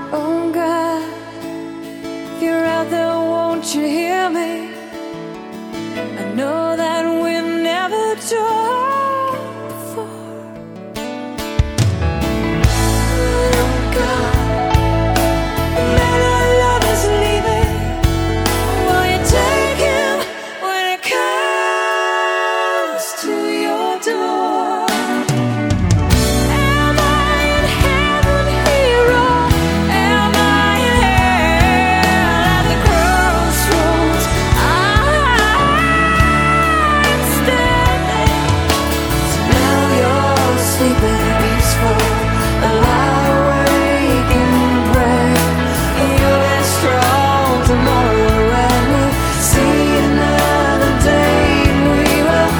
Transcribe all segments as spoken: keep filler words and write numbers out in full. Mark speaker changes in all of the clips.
Speaker 1: Oh God, if you're out there, won't you hear me? I know that we're never done before. Oh God, man, our love is leaving. Will you take him when it comes to your door? Am I in heaven, hero? Am I in hell at the crossroads? I'm standing. So now you're sleeping peaceful, lie awake and pray. You'll be strong tomorrow when we see another day. We will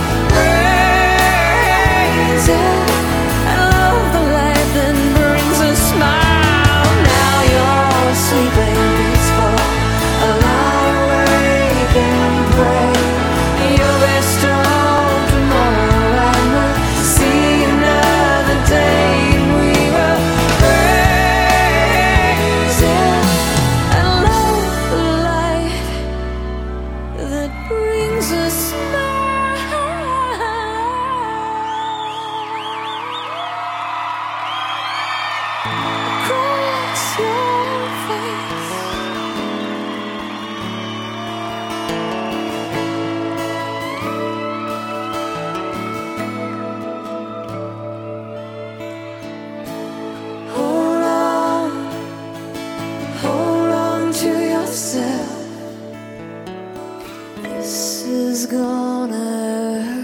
Speaker 1: praise it. I love the light that brings a smile. Now you're sleeping peaceful, lie awake and pray. You'll be strong tomorrow and we'll see another day. We will praise it. I love the light that brings a smile across your face. Hold on, hold on to yourself. This is gonna hurt.